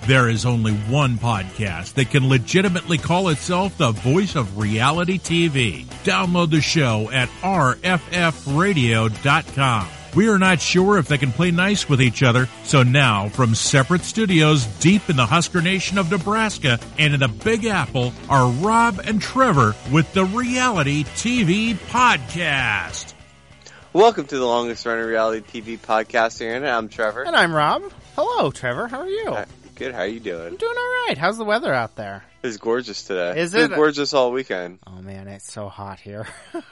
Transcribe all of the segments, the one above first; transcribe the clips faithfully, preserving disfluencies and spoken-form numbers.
There is only one podcast that can legitimately call itself the voice of reality T V. Download the show at r f f radio dot com. We are not sure if they can play nice with each other, so now from separate studios deep in the Husker Nation of Nebraska and in the Big Apple are Rob and Trevor with the Reality T V Podcast. Welcome to the longest running reality T V podcast here, and I'm Trevor. And I'm Rob. Hello, Trevor. How are you? Uh, good. How are you doing? I'm doing all right. How's the weather out there? It's gorgeous today. Is it? it? It's gorgeous all weekend. Oh, man, it's so hot here.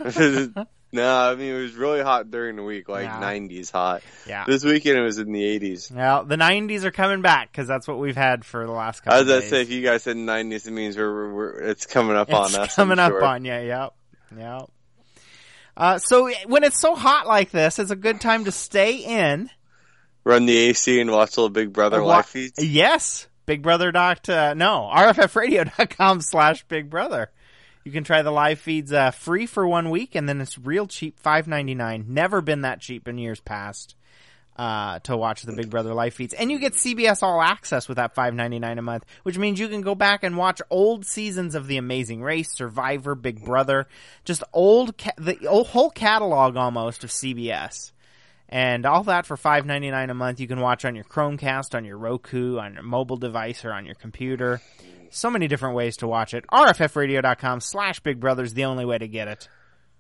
No, I mean, it was really hot during the week, like yeah. nineties hot. Yeah. This weekend it was in the eighties. Well, the nineties are coming back because that's what we've had for the last couple I of was days. going to say, if you guys said nineties, it means we're, we're, we're it's coming up it's on us. It's coming I'm up sure. on you, yep. Yep. Uh, so when it's so hot like this, it's a good time to stay in. Run the A C and watch little Big Brother uh, live feeds? Yes. Big Brother dot, uh, no, r f f radio dot com slash Big Brother. You can try the live feeds uh, free for one week, and then it's real cheap, five ninety-nine. Never been that cheap in years past uh, to watch the Big Brother live feeds. And you get C B S All Access with that five ninety-nine a month, which means you can go back and watch old seasons of The Amazing Race, Survivor, Big Brother, just old ca- the old, whole catalog almost of C B S. And all that for five ninety-nine a month. You can watch on your Chromecast, on your Roku, on your mobile device, or on your computer. So many different ways to watch it. r f f radio dot com slash Big Brother is the only way to get it.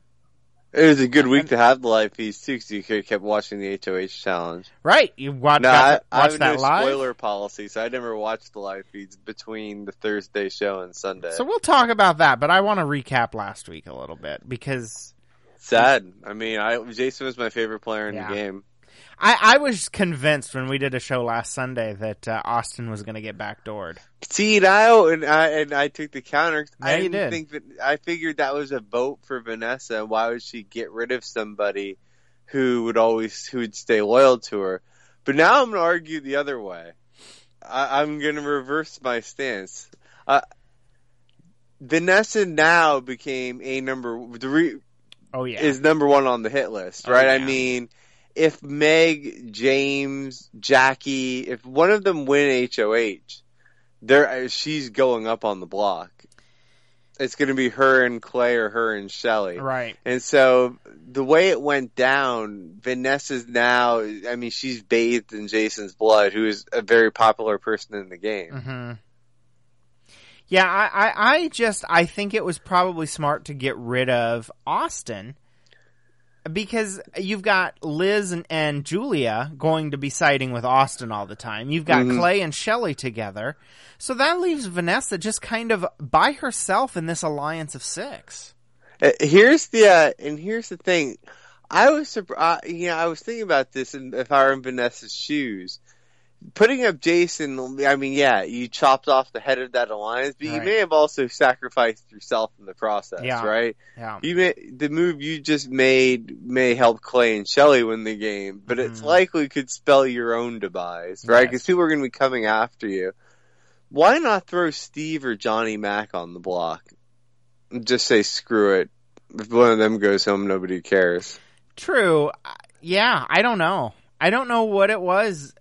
It was a good week to have the live feeds, too, because you could have kept watching the H O H challenge. Right. You watch, no, got, I, I watch have that no live. spoiler policy, so I never watched the live feeds between the Thursday show and Sunday. So we'll talk about that, but I want to recap last week a little bit, because... Sad. I mean, I Jason was my favorite player in yeah. the game. I, I was convinced when we did a show last Sunday that uh, Austin was going to get backdoored. See, and I, and I and I took the counter. Yeah, I you didn't did. think that. I figured that was a vote for Vanessa. Why would she get rid of somebody who would always who would stay loyal to her? But now I'm going to argue the other way. I, I'm going to reverse my stance. Uh, Vanessa now became a number. The re, oh yeah, is number one on the hit list, right? Oh, yeah. I mean. If Meg, James, Jackie, if one of them win H O H, there she's going up on the block. It's going to be her and Clay or her and Shelly. Right. And so the way it went down, Vanessa's now, I mean, she's bathed in Jason's blood, who is a very popular person in the game. Mm-hmm. Yeah, I, I, I just, I think it was probably smart to get rid of Austin. Because you've got Liz and, and Julia going to be siding with Austin all the time. You've got mm-hmm. Clay and Shelly together. So that leaves Vanessa just kind of by herself in this alliance of six. Uh, here's the, uh, and here's the thing. I was surprised, you know, I was thinking about this, and if I were in Vanessa's shoes. Putting up Jason, I mean, yeah, you chopped off the head of that alliance, but right. you may have also sacrificed yourself in the process, yeah. right? Yeah. You may, the move you just made may help Clay and Shelly win the game, but mm-hmm. it's likely could spell your own demise, right? Because yes. people are going to be coming after you. Why not throw Steve or Johnny Mac on the block? Just say, screw it. If one of them goes home, nobody cares. True. Yeah, I don't know. I don't know what it was.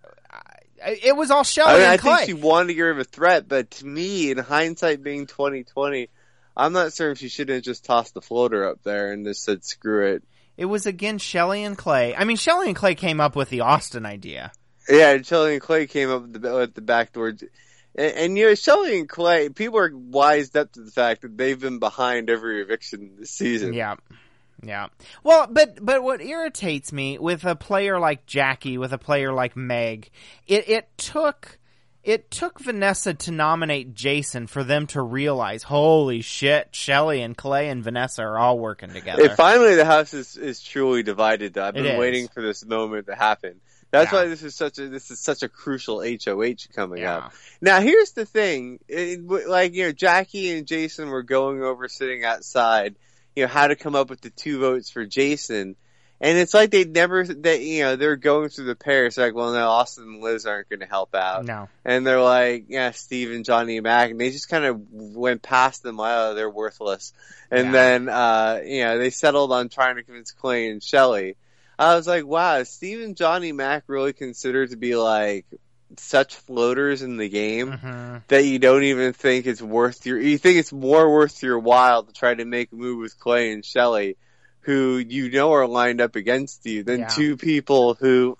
It was all Shelly I mean, and I Clay. think she wanted to get rid of a threat, but to me, in hindsight being twenty twenty, I'm not certain she shouldn't have just tossed the floater up there and just said, screw it. It was, again, Shelly and Clay. I mean, Shelly and Clay came up with the Austin idea. Yeah, and Shelly and Clay came up with the, with the back door. And, and, you know, Shelly and Clay, people are wised up to the fact that they've been behind every eviction this season. Yeah. Yeah. Well, but but what irritates me with a player like Jackie, with a player like Meg, it, it took it took Vanessa to nominate Jason for them to realize, holy shit, Shelly and Clay and Vanessa are all working together. And finally, the house is, is truly divided. I've been it waiting is. for this moment to happen. That's yeah. why this is such a this is such a crucial H O H coming yeah. up. Now, here's the thing: it, like you know, Jackie and Jason were going over, sitting outside. You know, how to come up with the two votes for Jason. And it's like they never, they, you know, they're going through the pairs. Like, well, no, Austin and Liz aren't going to help out. No. And they're like, yeah, Steve and Johnny Mac. And they just kind of went past them. Like, oh, they're worthless. And yeah. then, uh, you know, they settled on trying to convince Clay and Shelly. I was like, wow, is Steve and Johnny Mac really considered to be like such floaters in the game mm-hmm. that you don't even think it's worth your. You think it's more worth your while to try to make a move with Clay and Shelley, who you know are lined up against you, than Yeah. two people who,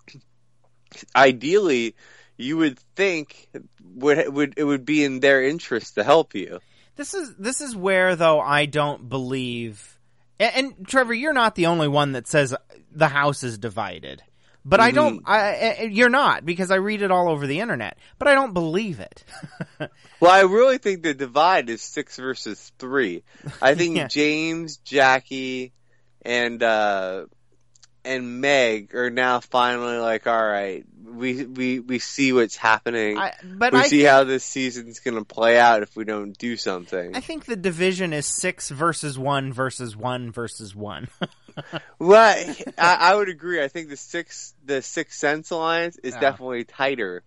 ideally, you would think would would it would be in their interest to help you. This is this is where though I don't believe, and, and Trevor, you're not the only one that says the house is divided. But I don't. I, I, you're not, because I read it all over the internet. But I don't believe it. Well, I really think the divide is six versus three. I think Yeah. James, Jackie, and uh, and Meg are now finally like, all right, we we, we see what's happening. I, but we I see think, how this season's going to play out if we don't do something. I think the division is six versus one versus one versus one. Well, I, I would agree. I think the six the Sixth Sense alliance is Yeah. definitely tighter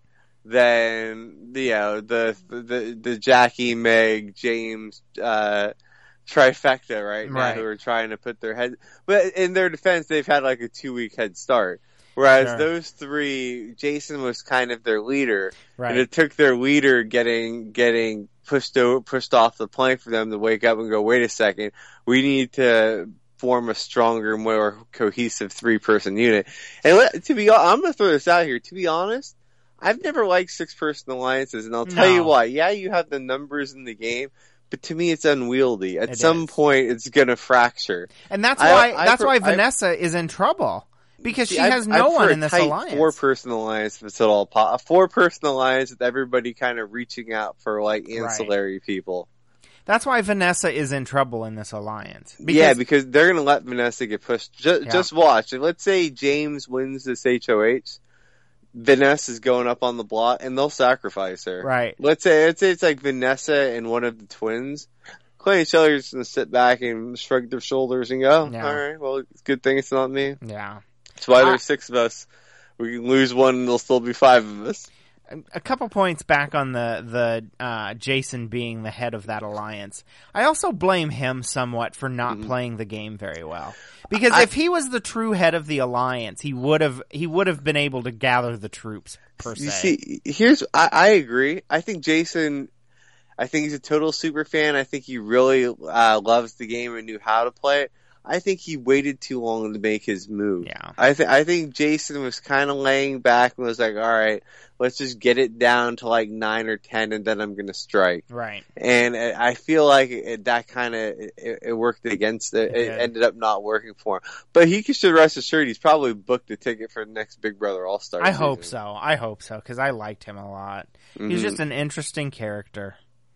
than the you know, the the the Jackie, Meg, James uh, trifecta right now, Right. who are trying to put their head. But in their defense, they've had like a two week head start. Whereas Sure. those three, Jason was kind of their leader, Right. and it took their leader getting getting pushed over, pushed off the plank for them to wake up and go, wait a second, we need to form a stronger, more cohesive three-person unit. And let, to be, I'm going to throw this out here. To be honest, I've never liked six-person alliances, and I'll tell No. you why. Yeah, you have the numbers in the game, but to me, it's unwieldy. At It some is. point, it's going to fracture. And that's I- why I that's pre- why I- Vanessa is in trouble. Because she See, I- has I no prefer one a in this tight alliance. Four-person alliance, if it's at all po- a four-person alliance with everybody kind of reaching out for like ancillary people. That's why Vanessa is in trouble in this alliance. Because, Yeah, because they're going to let Vanessa get pushed. Just, Yeah. just watch. And let's say James wins this H O H. Vanessa's going up on the block, and they'll sacrifice her. Right. Let's say, let's say it's like Vanessa and one of the twins. Clay and Shelley are just going to sit back and shrug their shoulders and go, Yeah. all right, well, it's a good thing it's not me. Yeah. That's why I- there's six of us. We can lose one and there'll still be five of us. A couple points back on the the uh, Jason being the head of that alliance. I also blame him somewhat for not Mhm. playing the game very well. Because I- if he was the true head of the alliance, he would have he would have been able to gather the troops per se. You see, here's, I, I agree. I think Jason, I think he's a total super fan. I think he really uh, loves the game and knew how to play it. I think he waited too long to make his move. Yeah. I think I think Jason was kind of laying back and was like, "All right, let's just get it down to like nine or ten, and then I'm going to strike." Right. And uh, I feel like it, that kind of it, it worked against it. It It, did. ended up not working for him. But he should rest assured he's probably booked a ticket for the next Big Brother All Star. I hope so. I hope so because I liked him a lot. He's Mhm. just an interesting character.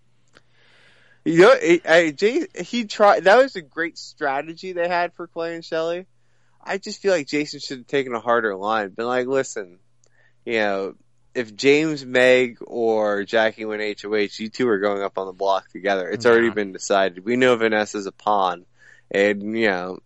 You know, I, I, Jay, he tried. That was a great strategy they had for Clay and Shelley. I just feel like Jason should have taken a harder line. Been like, listen, you know, if James, Meg, or Jackie win H O H, you two are going up on the block together. It's Yeah. already been decided. We know Vanessa's a pawn, and you know,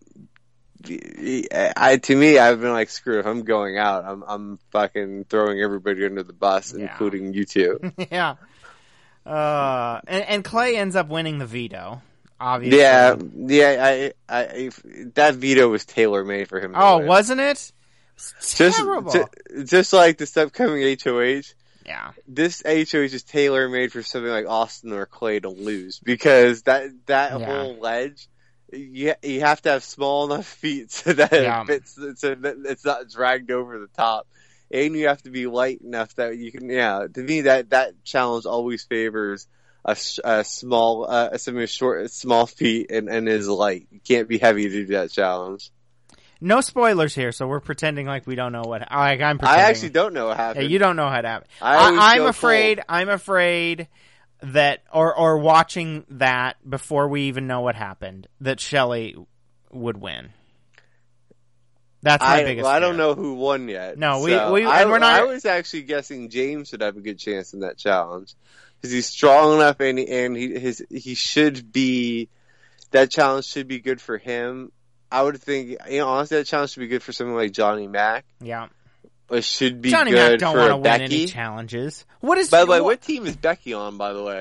I to me, I've been like, screw it. If I'm going out, I'm I'm fucking throwing everybody under the bus, Yeah. including you two. Yeah. Uh, and, and Clay ends up winning the veto, obviously. Yeah, yeah. I, I, if, that veto was tailor made for him. to Oh, win. wasn't it? It's just, terrible. ju- just like this upcoming H O H, yeah. this H O H is tailor made for something like Austin or Clay to lose because that that Yeah. whole ledge, you you have to have small enough feet so that Yeah. it fits, so that it's not dragged over the top. And you have to be light enough that you can, yeah, to me that, that challenge always favors a, sh- a small, uh, somebody with short, small feet and, and is light. You can't be heavy to do that challenge. No spoilers here, so we're pretending like we don't know what. Like I'm I pretending. actually don't know what Hey, happened. you don't know how to happen. I always I, I'm go afraid. cold. I'm afraid that, or or watching that before we even know what happened, that Shelley would win. That's my I, biggest. well, I don't fear. know who won yet. No, we- so we- I, and we're not- I was actually guessing James would have a good chance in that challenge because he's strong enough and and he his he should be. That challenge should be good for him. I would think, you know, honestly, that challenge should be good for someone like Johnny Mac. Yeah, It should be Johnny Mac good don't for want a to win Becky. any challenges. What is? By the way, what- what team is Becky on? By the way, Who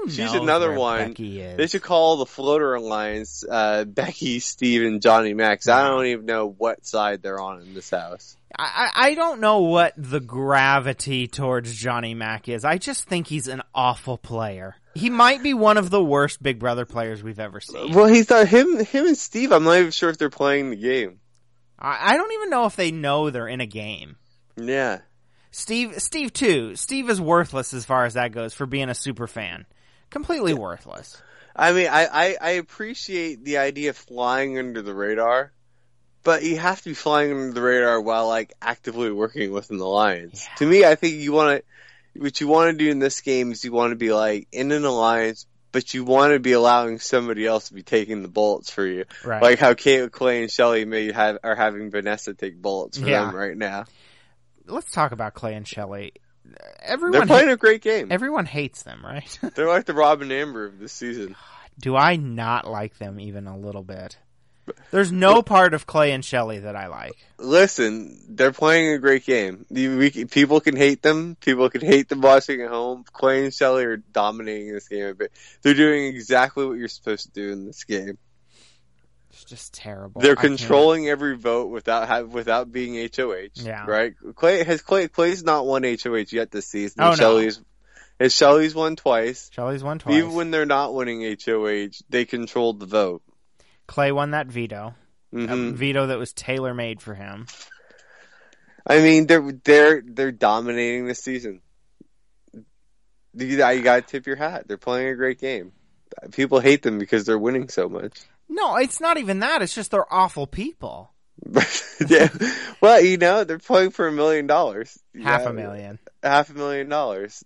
Who She's knows another where one. Becky is? They should call the Floater Alliance uh, Becky, Steve, and Johnny Max. I don't even know what side they're on in this house. I, I don't know what the gravity towards Johnny Mac is. I just think he's an awful player. He might be one of the worst Big Brother players we've ever seen. Well, he's not him. Him and Steve. I'm not even sure if they're playing the game. I, I don't even know if they know they're in a game. Yeah. Steve, Steve too. Steve is worthless as far as that goes for being a super fan. Completely yeah. worthless. I mean, I, I, I appreciate the idea of flying under the radar, but you have to be flying under the radar while like actively working with an alliance. Yeah. To me, I think you want to, what you want to do in this game is you want to be like in an alliance, but you want to be allowing somebody else to be taking the bullets for you. Right. Like how Kate, Clay, and Shelly may have are having Vanessa take bullets for yeah. them right now. Let's talk about Clay and Shelly. Everyone They're playing ha- a great game. Everyone hates them, right? They're like the Robin Amber of this season. Do I not like them even a little bit? There's no part of Clay and Shelly that I like. Listen, they're playing a great game. We, people can hate them. People can hate them watching at home. Clay and Shelly are dominating this game a bit. They're doing exactly what you're supposed to do in this game. It's just terrible. They're controlling every vote without have, without being H O H. Yeah. Right? Clay has Clay Clay's not won H O H yet this season. Oh, Shelly's and Shelly's won twice. Shelly's won twice. Even when they're not winning H O H, they controlled the vote. Clay won that veto. Mm-hmm. A veto that was tailor made for him. I mean, they're they're they're dominating this season. You, you gotta tip your hat. They're playing a great game. People hate them because they're winning so much. No, it's not even that. It's just they're awful people. Yeah. Well, you know, they're playing for a million dollars. Half yeah. a million. Half a million dollars.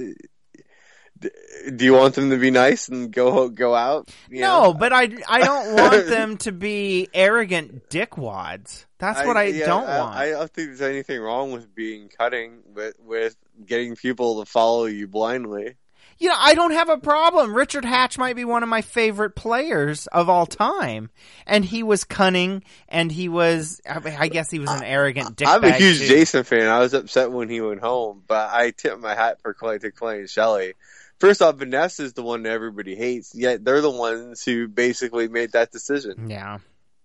Do you want them to be nice and go go out? You no, know? but I, I don't want them to be arrogant dickwads. That's what I, I yeah, don't I, want. I don't think there's anything wrong with being cutting, with, with getting people to follow you blindly. You know, I don't have a problem. Richard Hatch might be one of my favorite players of all time. And he was cunning, and he was, I, mean, I guess he was an arrogant dickbag. I'm a huge too. Jason fan. I was upset when he went home, but I tip my hat for Clay to Clay and Shelly. First off, Vanessa's the one that everybody hates, yet they're the ones who basically made that decision. Yeah.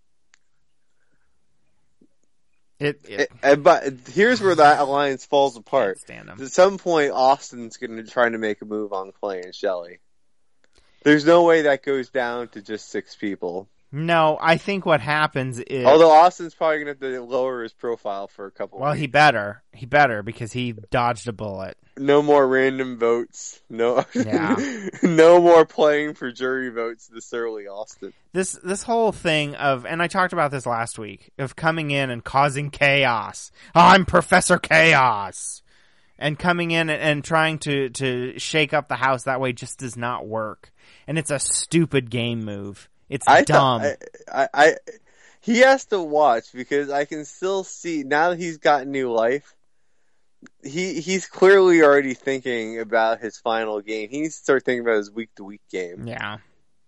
It, it, it, and, but here's where that alliance falls apart. Stand At some point, Austin's going to try to make a move on Clay and Shelly. There's no way that goes down to just six people. No, I think what happens is... Although Austin's probably going to have to lower his profile for a couple Well, weeks. he better. He better, because he dodged a bullet. No more random votes. No, yeah. No more playing for jury votes this early, Austin. This this whole thing of, and I talked about this last week, of coming in and causing chaos. I'm Professor Chaos. And coming in and, and trying to, to shake up the house that way just does not work. And it's a stupid game move. It's I dumb. Th- I, I, I, he has to watch, because I can still see, now that he's got new life, he he's clearly already thinking about his final game. He needs to start thinking about his week-to-week game. Yeah.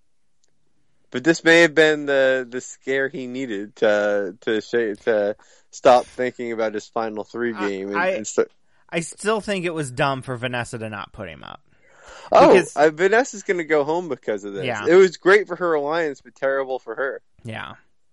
But this may have been the, the scare he needed to to sh- to stop thinking about his final three game. And, I, and st- I still think it was dumb for Vanessa to not put him up. Oh, Because, uh, Vanessa's going to go home because of this. Yeah. It was great for her alliance, but terrible for her. Yeah.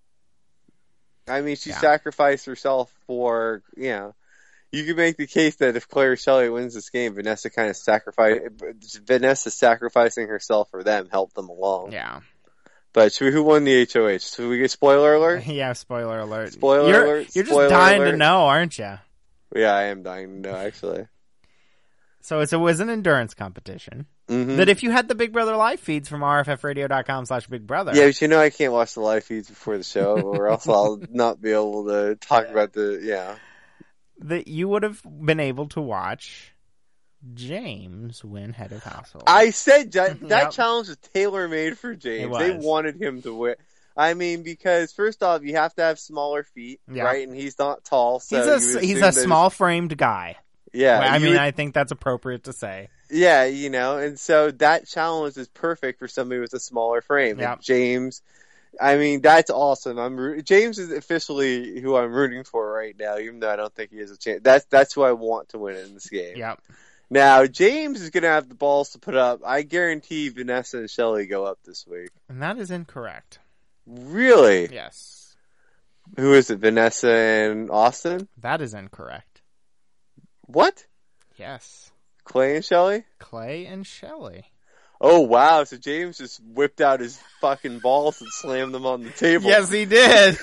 I mean, she Yeah. sacrificed herself for, you know, you could make the case that if Claire Shelley wins this game, Vanessa kind of sacrificed, Vanessa sacrificing herself for them helped them along. Yeah. But should we, who won the H O H? Should we get spoiler alert? Yeah, spoiler alert. Spoiler you're, alert. You're just spoiler dying alert. to know, aren't you? Yeah, I am dying to know, actually. So it's, it was an endurance competition. Mm-hmm. That if you had the Big Brother live feeds from R F F radio dot com slash Big Brother. Yeah, but you know I can't watch the live feeds before the show, or else I'll not be able to talk about the, yeah. That you would have been able to watch James win head of household. I said that, that Yep. challenge was tailor-made for James. It They was. wanted him to win. I mean, because first off, you have to have smaller feet, Yeah. right? And he's not tall, so he's you a, would he's assume a that- small-framed guy. Yeah, I you mean, would- I think that's appropriate to say. yeah, you know, and so that challenge is perfect for somebody with a smaller frame. Yep. And James, I mean, that's awesome. I'm root- James is officially who I'm rooting for right now, even though I don't think he has a chance. That's that's who I want to win in this game. Yep. Now, James is going to have the balls to put up. I guarantee Vanessa and Shelly go up this week. And that is incorrect. Really? Yes. Who is it, Vanessa and Austin? That is incorrect. What? Yes. Clay and Shelly? Clay and Shelly. Oh, wow. So James just whipped out his fucking balls and slammed them on the table. Yes, he did.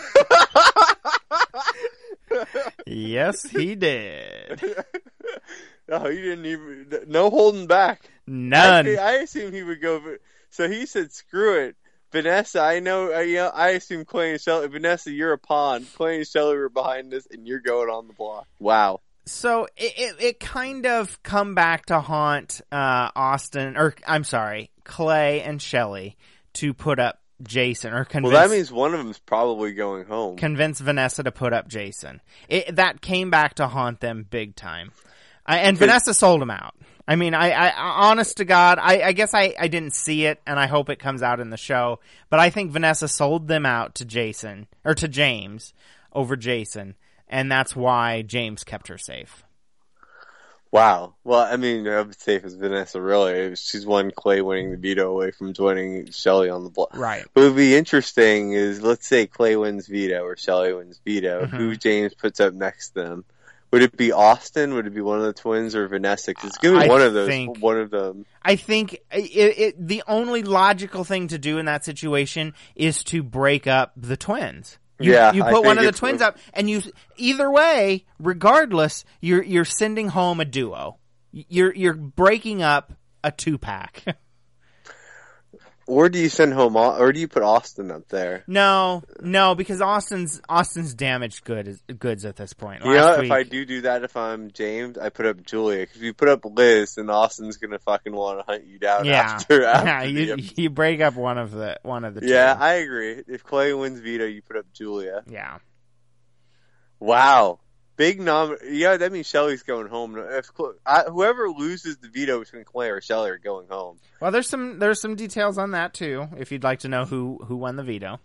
Yes, he did. No, he didn't even... No holding back. None. I, I assume he would go... So he said, screw it. Vanessa, I know, I, you know, I assume Clay and Shelly... Vanessa, you're a pawn. Clay and Shelly were behind us, and you're going on the block. Wow. So it, it, it kind of come back to haunt uh, Austin... Or, I'm sorry, Clay and Shelly to put up Jason, or convince... Well, that means one of them's probably going home. Convince Vanessa to put up Jason. It, that came back to haunt them big time. I, and Vanessa sold him out. I mean, I, I honest to God, I, I guess I, I didn't see it, and I hope it comes out in the show, but I think Vanessa sold them out to Jason, or to James, over Jason, and that's why James kept her safe. Wow. Well, I mean, I'm safe as Vanessa, really. She's one Clay winning the veto away from joining Shelly on the block. Right. What would be interesting is, let's say Clay wins veto or Shelly wins veto. Mm-hmm. Who James puts up next to them? Would it be Austin? Would it be one of the twins or Vanessa? Because it's going to be I one of those. think- One of them. I think it, it, the only logical thing to do in that situation is to break up the twins. You, Yeah, you I put one think of the it's- twins up, and you either way, regardless, you're you're sending home a duo. You're you're breaking up a two pack. Or do you send home, Au- or do you put Austin up there? no, no, because Austin's Austin's damaged good goods at this point. You know, Last if week, I do do that, if I'm James, I put up Julia. Because if you put up Liz, then Austin's going to fucking want to hunt you down yeah, after. after yeah, the you episode. you break up one of the one of the two. Yeah, I agree. If Clay wins veto, you put up Julia. yeah. Wow. Big nom. Yeah, that means Shelly's going home. If Cl- I, whoever loses the veto between Clay or Shelly are going home. Well, there's some there's some details on that too. If you'd like to know who who won the veto.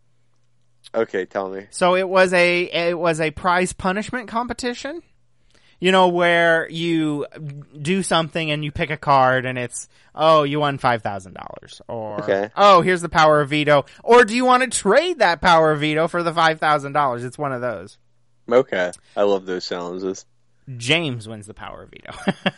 Okay, tell me. So it was a it was a prize punishment competition. You know, where you do something and you pick a card and it's, oh, you won five thousand dollars. Or, Okay. oh, here's the power of veto. Or do you want to trade that power of veto for the five thousand dollars? It's one of those. Okay. I love those challenges. James wins the power of veto.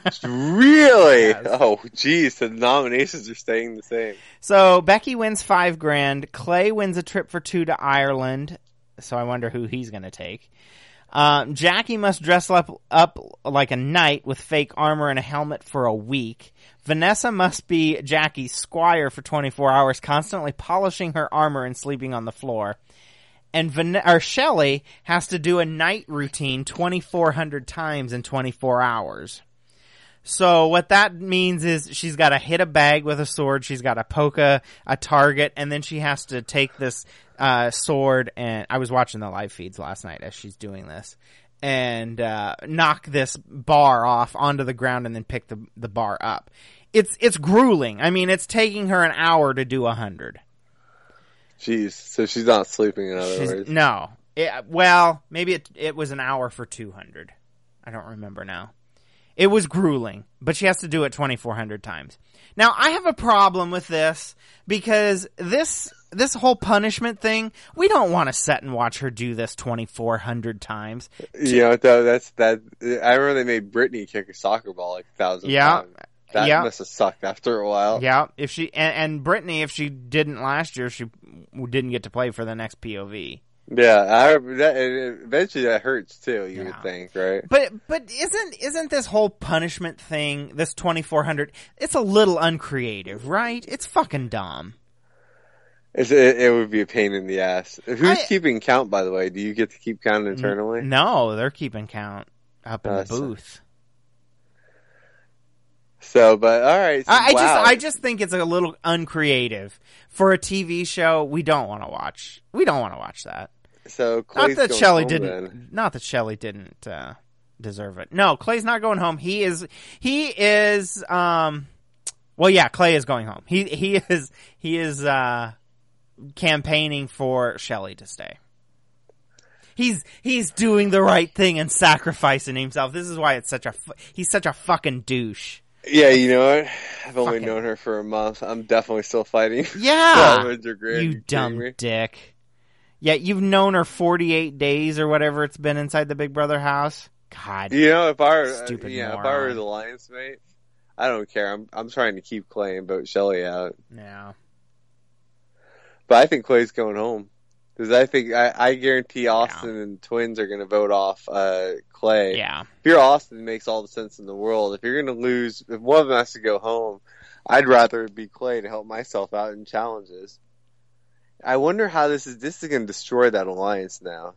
Really? Yes. Oh, geez. The nominations are staying the same. So Becky wins five grand. Clay wins a trip for two to Ireland. So I wonder who he's going to take. Um, Jackie must dress up, up like a knight with fake armor and a helmet for a week. Vanessa must be Jackie's squire for twenty-four hours, constantly polishing her armor and sleeping on the floor. And Van- or Shelly has to do a night routine twenty-four hundred times in twenty-four hours. So what that means is she's got to hit a bag with a sword, she's got to poke a, a target, and then she has to take this uh, sword, and I was watching the live feeds last night as she's doing this, and uh, knock this bar off onto the ground and then pick the, the bar up. It's it's grueling. I mean, it's taking her an hour to do a hundred. Jeez. So she's not sleeping, in other She's, words. no. It, well, maybe it it was an hour for two hundred. I don't remember now. It was grueling, but she has to do it twenty-four hundred times. Now, I have a problem with this because this this whole punishment thing, we don't want to sit and watch her do this twenty-four hundred times. You know, though, that's that. I remember they made Brittany kick a soccer ball like a thousand Yeah. times. That Yeah. must have sucked after a while. Yeah, if she and, and Brittany, if she didn't last year, she didn't get to play for the next P O V. Yeah, I, that, eventually that hurts too. You Yeah. would think, right? But but isn't isn't this whole punishment thing, this twenty-four hundred, it's a little uncreative, right? It's fucking dumb. It's, it, it would be a pain in the ass. Who's I- keeping count, by the way? Do you get to keep count internally? No, they're keeping count up in Uh, the so- booth. So, but all right. So, I, I wow. just I just think it's a little uncreative for a T V show. We don't want to watch. We don't want to watch that. So Not Clay's that going Shelley home didn't. then. Not that Shelley didn't uh, deserve it. No, Clay's not going home. He is. He is. Um. Well, yeah, Clay is going home. He he is he is uh, campaigning for Shelley to stay. He's he's doing the right thing and sacrificing himself. This is why it's such a fu- he's such a fucking douche. Yeah, you know what? I've only Fucking- known her for a month. I'm definitely still fighting. Yeah, twelve hundred grand. you You dumb kidding me? dick. Yeah, you've known her forty-eight days or whatever it's been inside the Big Brother house. God, You know, if I were, uh, Stupid yeah, if I were moron. the Lions mate, I don't care. I'm I'm trying to keep Clay and vote Shelly out. yeah. But I think Clay's going home. Because I think, I, I guarantee Austin and Twins are going to vote off uh, Clay. Yeah. If you're Austin, it makes all the sense in the world. If you're going to lose, if one of them has to go home, I'd rather it be Clay to help myself out in challenges. I wonder how this is, this is going to destroy that alliance now.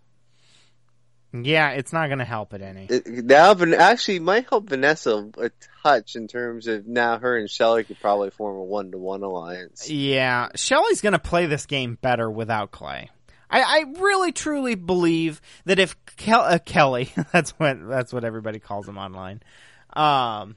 Yeah, it's not going to help it any. It, now, but actually, it might help Vanessa a touch in terms of now her and Shelly could probably form a one-to-one alliance. Yeah, Shelly's going to play this game better without Clay. I, I really truly believe that if Kel- uh, Kelly, that's what that's what everybody calls him online. Um,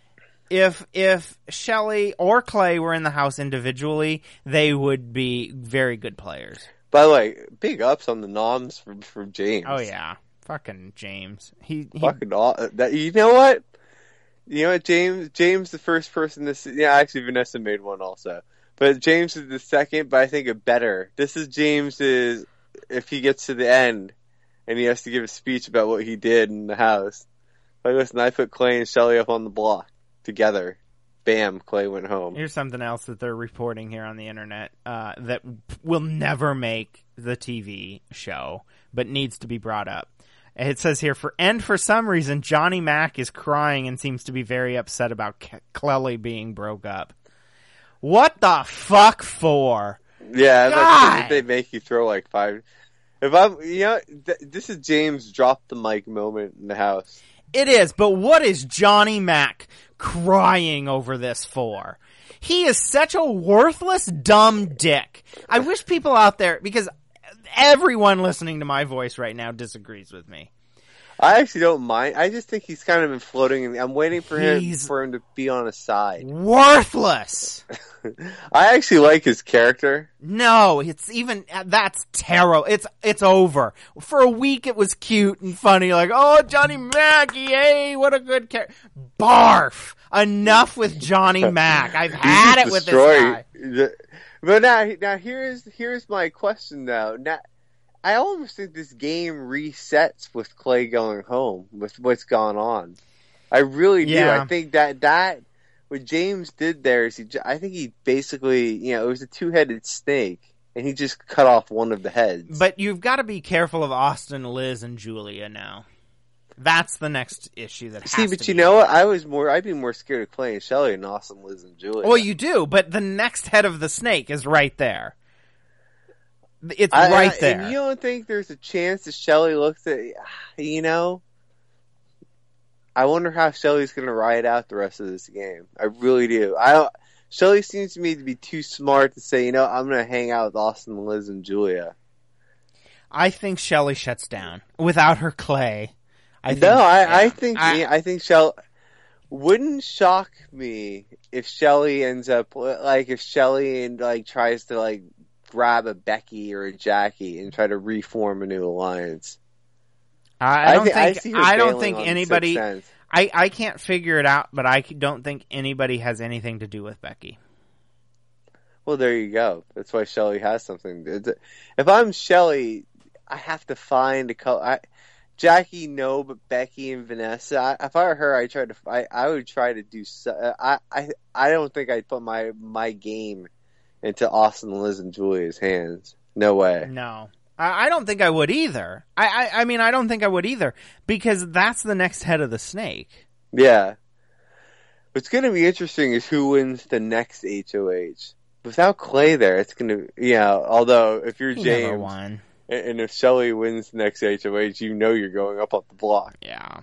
if if Shelly or Clay were in the house individually, they would be very good players. By the way, big ups on the noms from from James. Oh yeah, fucking James. He, he Fucking aw- that. You know what? You know what? James James the first person this. Yeah, actually Vanessa made one also. But James is the second, but I think a better. This is James's, if he gets to the end and he has to give a speech about what he did in the house. Like, listen, I put Clay and Shelly up on the block together. Bam, Clay went home. Here's something else that they're reporting here on the internet uh, that will never make the T V show, but needs to be brought up. It says here, for and for some reason, Johnny Mac is crying and seems to be very upset about Ke- Clelly being broke up. What the fuck for? Yeah, it's like, God! they make you throw like five. If I'm, you know, th- this is James drop the mic moment in the house. It is, but what is Johnny Mac crying over this for? He is such a worthless, dumb dick. I wish people out there, because everyone listening to my voice right now disagrees with me. I actually don't mind. I just think he's kind of been floating. In, I'm waiting for He's- him for him to be on his side. Worthless. I actually like his character. No, it's even, that's terrible. It's, it's over. For a week it was cute and funny, like, oh, Johnny Mac, yay, what a good character. Barf. Enough with Johnny Mac. I've had it with this guy. The, but now, now here's here's my question though. Now, I almost think this game resets with Clay going home with what's gone on. I really do. Yeah. I think that that what James did there is he. j- I think he basically, you know, it was a two-headed snake, and he just cut off one of the heads. But you've got to be careful of Austin, Liz, and Julia now. That's the next issue that has See, to but you be. know what? I was more. I'd be more scared of Clay and Shelly than Austin, Liz, and Julia. Well, you do, but the next head of the snake is right there. It's I- right I- there. And you don't think there's a chance that Shelly looks at, you know? I wonder how Shelly's going to ride out the rest of this game. I really do. I don't. Shelly seems to me to be too smart to say, you know, I'm going to hang out with Austin, Liz, and Julia. I think Shelly shuts down without her Clay. I think, no, I, yeah. I think I- I, think Shelly wouldn't shock me if Shelly ends up like if Shelly and like tries to like grab a Becky or a Jackie and try to reform a new alliance. I don't thi- think see her I don't bailing think on anybody. Sixth Sense. I I can't figure it out, but I don't think anybody has anything to do with Becky. Well, there you go. That's why Shelly has something. It's- If I'm Shelly, I have to find a couple. I, Jackie, no, but Becky and Vanessa. I, if I were her, I try to. I, I would try to do. So, I I I don't think I'd put my my game into Austin, Liz, and Julia's hands. No way. No. I I don't think I would either. I, I I mean, I don't think I would either, because that's the next head of the snake. Yeah. What's going to be interesting is who wins the next H O H. Without Clay there, it's going to, yeah, although if you're He never James, won. and, and if Shelly wins the next H O H, you know you're going up on the block. Yeah.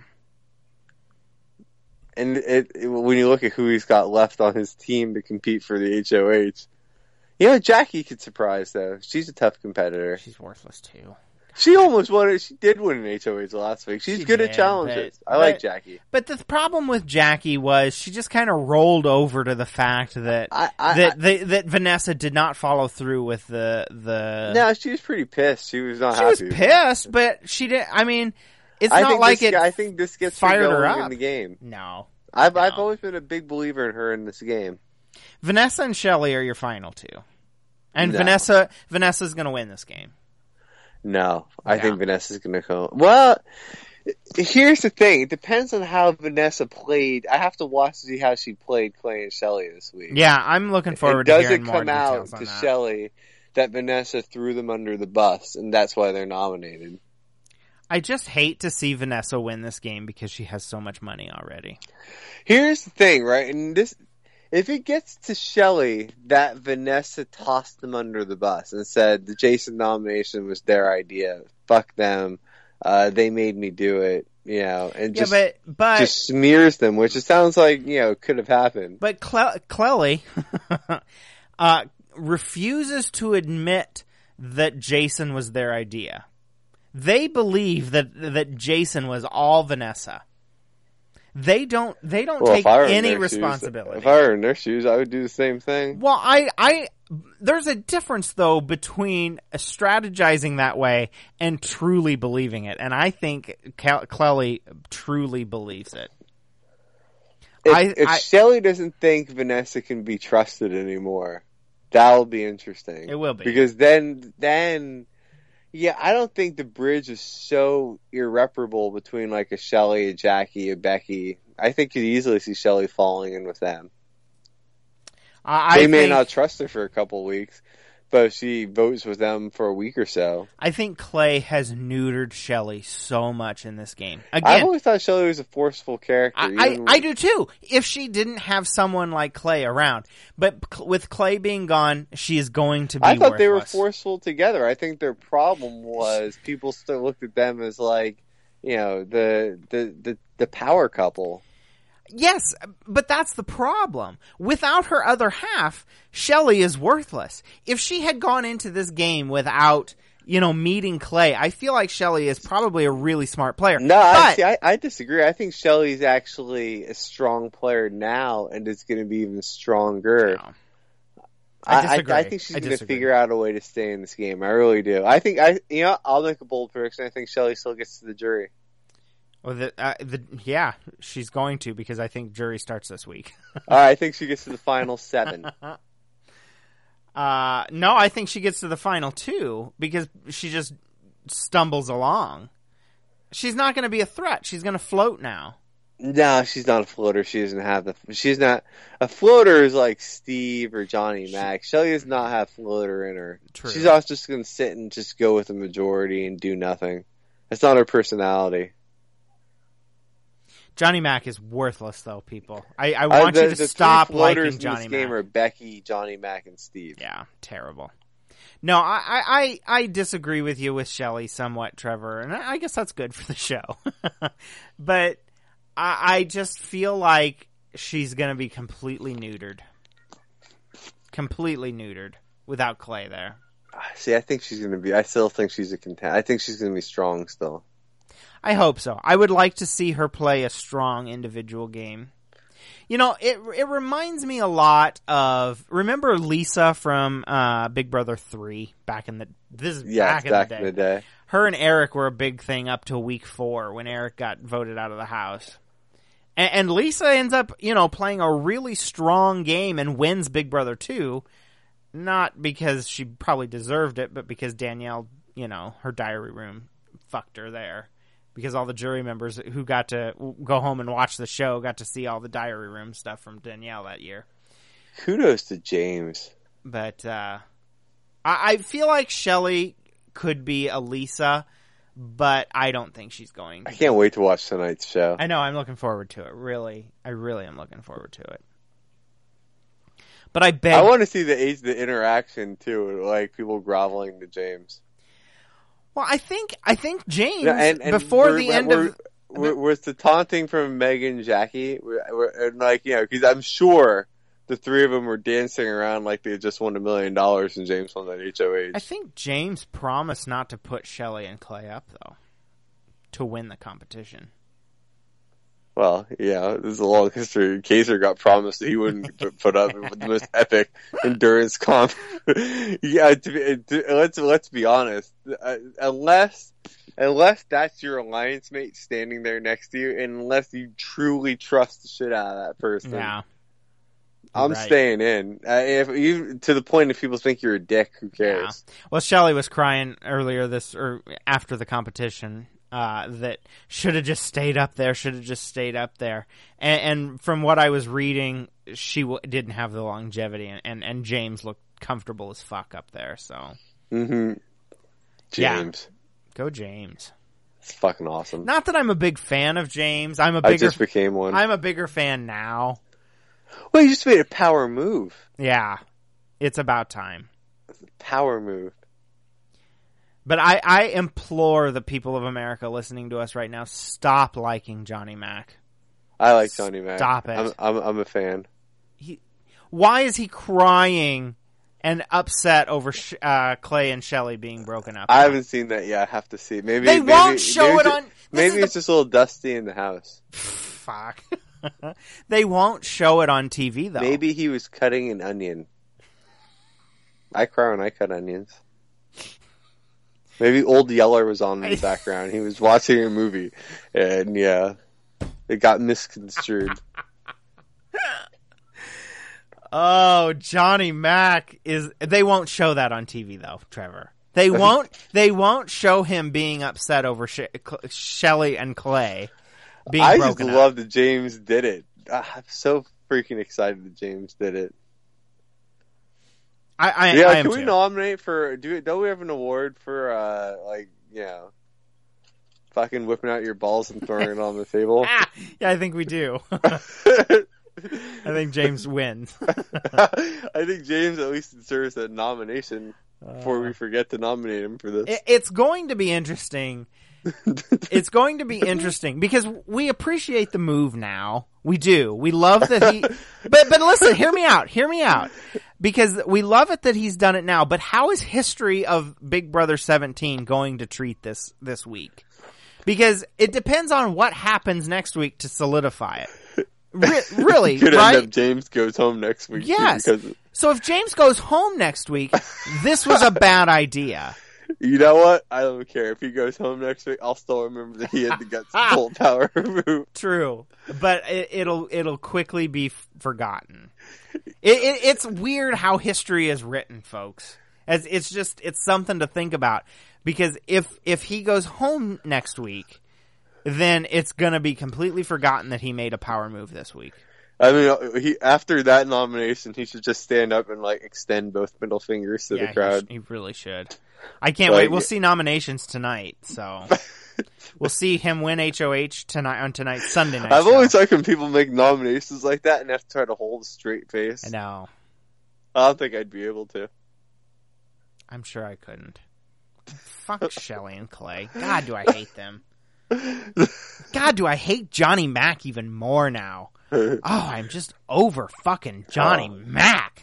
And it, it, when you look at who he's got left on his team to compete for the H O H, you know, Jackie could surprise, though. She's a tough competitor. She's worthless, too. She almost won it. She did win an H O H last week. She's She good did, at challenges. but- I like but- Jackie. But the problem with Jackie was she just kind of rolled over to the fact that I, I, that I, they, that Vanessa did not follow through with the the. no, she was pretty pissed. She was not she happy. was with it. pissed, but she did. I mean, it's I not think like this, it. I think this gets fired her her going up. in the game. No, I've No. I've always been a big believer in her in this game. Vanessa and Shelly are your final two, and No. Vanessa Vanessa's going to win this game. No, I Yeah. think Vanessa's going to come. Well, here's the thing. It depends on how Vanessa played. I have to watch to see how she played Clay and Shelly this week. Yeah, I'm looking forward And to does hearing it more come out details on to that. Shelly that Vanessa threw them under the bus, and that's why they're nominated? I just hate to see Vanessa win this game because she has so much money already. Here's the thing, right? And this, if it gets to Shelly that Vanessa tossed them under the bus and said the Jason nomination was their idea, fuck them, uh, they made me do it, you know, and just yeah, but but just smears them, which it sounds like, you know, could have happened. But Cle- Clelly uh, refuses to admit that Jason was their idea. They believe that that Jason was all Vanessa. They don't. They don't Well, take if I were in any their shoes- responsibility. if I were in their shoes, I would do the same thing. Well, I, I, there's a difference though between strategizing that way and truly believing it, and I think Cal- Clelly truly believes it. If, I- if I- Shelly doesn't think Vanessa can be trusted anymore, that'll be interesting. It will be. Because then, then, yeah, I don't think the bridge is so irreparable between like a Shelly, a Jackie, a Becky. I think you'd easily see Shelly falling in with them. I, They I may think, not trust her for a couple weeks, but if she votes with them for a week or so. I think Clay has neutered Shelly so much in this game. I've Again, always thought Shelly was a forceful character. I, I, even- I do too. If she didn't have someone like Clay around, but c- with Clay being gone, she is going to be. I thought they were worthless. forceful together. I think their problem was people still looked at them as like, you know, the the the, the power couple. Yes, but that's the problem. Without her other half, Shelly is worthless. If she had gone into this game without, you know, meeting Clay, I feel like Shelly is probably a really smart player. No, I, but, see, I, I disagree. I think Shelly's actually a strong player now, and is going to be even stronger. No. I disagree. I, I think she's I going to disagree. figure out a way to stay in this game. I really do. I think I, you know, I'll make a bold prediction. I think Shelly still gets to the jury. Well, the, uh, the, yeah, she's going to because I think jury starts this week. All right, I think she gets to the final seven. Uh, no, I think she gets to the final two because she just stumbles along. She's not going to be a threat. She's going to float now. No, she's not a floater. She doesn't have the. She's not a floater. Is like Steve or Johnny Mac. Shelly does not have floater in her. True. She's also just going to sit and just go with the majority and do nothing. That's not her personality. Johnny Mac is worthless, though, people. I, I want Uh, the, you to the stop three floaters liking in Johnny this game Mac. are Becky, Johnny Mac, and Steve. Yeah, terrible. No, I, I, I I disagree with you with Shelly somewhat, Trevor, and I I guess that's good for the show. But I, I just feel like she's going to be completely neutered. Completely neutered without Clay there. See, I think she's going to be. I still think she's a contender. I think she's going to be strong still. I hope so. I would like to see her play a strong individual game. You know, it it reminds me a lot of, remember Lisa from uh, Big Brother three back in the this is Yeah, back, it's back in, the in the day. day. Her and Eric were a big thing up to week four when Eric got voted out of the house. And, and Lisa ends up, you know, playing a really strong game and wins Big Brother two, not because she probably deserved it, but because Danielle, you know, her diary room fucked her there. Because all the jury members who got to go home and watch the show got to see all the diary room stuff from Danielle that year. Kudos to James. But uh, I, I feel like Shelly could be a Lisa, but I don't think she's going to. I can't wait to watch tonight's show. I know, I'm looking forward to it. Really, I really am looking forward to it. But I beg. I want to see the age, the interaction too, like people groveling to James. Well, I think I think James No, and, and before we're- the end we're- of we're- was the taunting from Megan and Jackie, we're, we're, and like you know, because I'm sure the three of them were dancing around like they had just won a million dollars and James won that H O H. I think James promised not to put Shelley and Clay up, though, to win the competition. Well, yeah, there's a long history. Kaiser got promised that he wouldn't put, put up with the most epic endurance comp. yeah, to be, to, let's let's be honest. Uh, unless unless that's your alliance mate standing there next to you, and unless you truly trust the shit out of that person, yeah, I'm right. staying in. Uh, if you to the point if people think you're a dick, who cares? Yeah. Well, Shelley was crying earlier this or after the competition. Uh, that should have just stayed up there, should have just stayed up there. And, and from what I was reading, she w- didn't have the longevity, and, and, and James looked comfortable as fuck up there, so. Mm-hmm. James. Yeah. Go James. It's fucking awesome. Not that I'm a big fan of James. I'm a bigger, I just became one. I'm a bigger fan now. Well, you just made a power move. Yeah. It's about time. Power move. But I, I implore the people of America listening to us right now, stop liking Johnny Mac. I like Johnny Mac. Stop it. I'm, I'm, I'm a fan. He, why is he crying and upset over sh- uh, Clay and Shelley being broken up? I haven't seen that yet. I have to see. Maybe they maybe, won't show maybe it on. Maybe it's the, just a little dusty in the house. Fuck. They won't show it on T V though. Maybe he was cutting an onion. I cry when I cut onions. Maybe Old Yeller was on in the background. He was watching a movie, and yeah, it got misconstrued. Oh, Johnny Mac is. They won't show that on T V though, Trevor. They won't. They won't show him being upset over She- Shelley and Clay being I broken just up. love that James did it. Ah, I'm so freaking excited that James did it. I, I, yeah, I can am we too. nominate for? Do don't we have an award for uh like you know, fucking whipping out your balls and throwing it on the table? Ah, yeah, I think we do. I think James wins. I think James at least deserves a nomination before we forget to nominate him for this. It, it's going to be interesting. It's going to be interesting because we appreciate the move now. We do. We love that he. But but listen, hear me out. Hear me out. Because we love it that he's done it now. But how is history of Big Brother seventeen going to treat this this week? Because it depends on what happens next week to solidify it. Re- really, Could right? end up James goes home next week. Yes. Too, because So if James goes home next week, this was a bad idea. you know what? I don't care if he goes home next week. I'll still remember that he had the guts to pull power move. True, but it, it'll it'll quickly be f- forgotten. It, it, it's weird how history is written, folks. As it's just it's something to think about because if if he goes home next week, then it's gonna be completely forgotten that he made a power move this week. I mean, he after that nomination, he should just stand up and like extend both middle fingers to yeah, the crowd. He, sh- he really should. I can't Like, wait. We'll see nominations tonight, so we'll see him win H O H tonight on tonight's Sunday night. I've show. always liked when people make nominations like that and have to try to hold a straight face. I know. I don't think I'd be able to. I'm sure I couldn't. Fuck Shelley and Clay. God, do I hate them. God, do I hate Johnny Mac even more now. Oh, I'm just over fucking Johnny Oh. Mac.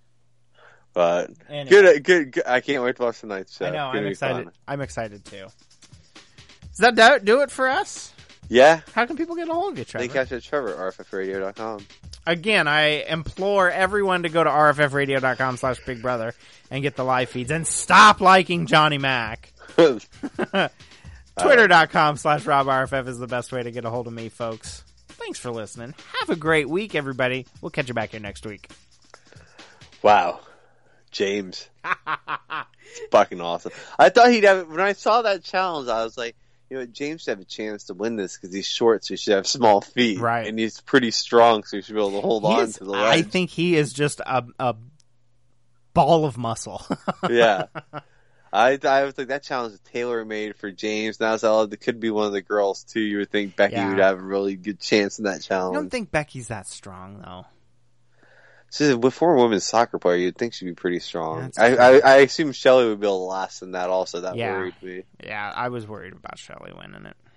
But Anyway. good, good, good. I can't wait to watch tonight's show. I know. It's gonna I'm be excited. fun. I'm excited too. Does that do, do it for us? Yeah. How can people get a hold of you, Trevor? Think I should Trevor, R F F radio dot com. Again, I implore everyone to go to r f f radio dot com slash big brother and get the live feeds and stop liking Johnny Mac. Twitter dot com slash Rob R F F is the best way to get a hold of me, folks. Thanks for listening. Have a great week, everybody. We'll catch you back here next week. Wow. James. It's fucking awesome. I thought he'd have, when I saw that challenge, I was like, you know, James should have a chance to win this because he's short, so he should have small feet. Right. And he's pretty strong, so he should be able to hold He on is- to the I ledge. think he is just a, a ball of muscle. Yeah. I, I was like, that challenge is tailor-made for James. Now, so it could be one of the girls, too. You would think Becky Yeah. would have a really good chance in that I challenge. don't think Becky's that strong, though. So, before a women's soccer player, you'd think she'd be pretty strong. That's I, true. I, I assume Shelley would be able to last in that also. That Yeah. worried me. Yeah, I was worried about Shelley winning it.